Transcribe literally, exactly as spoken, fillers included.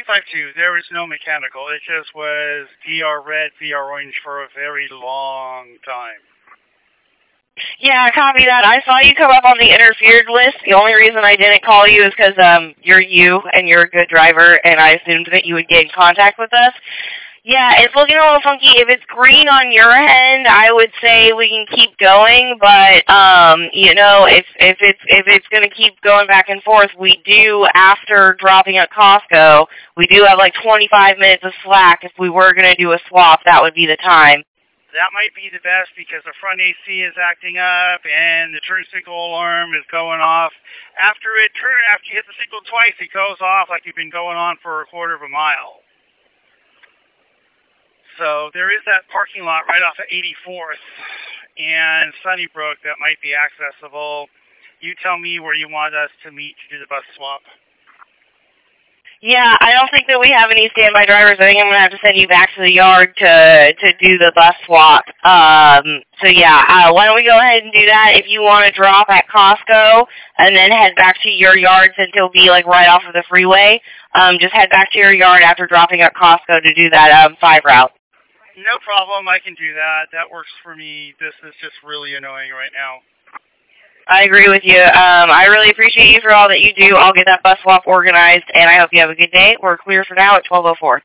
five two, there was no mechanical. It just was V R red, V R orange for a very long time. Yeah, copy that. I saw you come up on the interfered list. The only reason I didn't call you is because um, you're you and you're a good driver, and I assumed that you would get in contact with us. Yeah, it's looking a little funky. If it's green on your end, I would say we can keep going. But um, you know, if if it's if it's going to keep going back and forth, we do after dropping at Costco, we do have like twenty-five minutes of slack. If we were going to do a swap, that would be the time. That might be the best because the front A C is acting up and the turn signal alarm is going off. After it turn, after you hit the signal twice, it goes off like you've been going on for a quarter of a mile. So there is that parking lot right off of eighty-fourth and Sunnybrook that might be accessible. You tell me where you want us to meet to do the bus swap. Yeah, I don't think that we have any standby drivers. I think I'm going to have to send you back to the yard to to do the bus swap. Um, so yeah, uh, why don't we go ahead and do that? If you want to drop at Costco and then head back to your yard since it'll be like right off of the freeway, um, just head back to your yard after dropping at Costco to do that um, five route. No problem, I can do that. That works for me. This is just really annoying right now. I agree with you. Um, I really appreciate you for all that you do. I'll get that bus swap organized, and I hope you have a good day. We're clear for now at twelve oh four.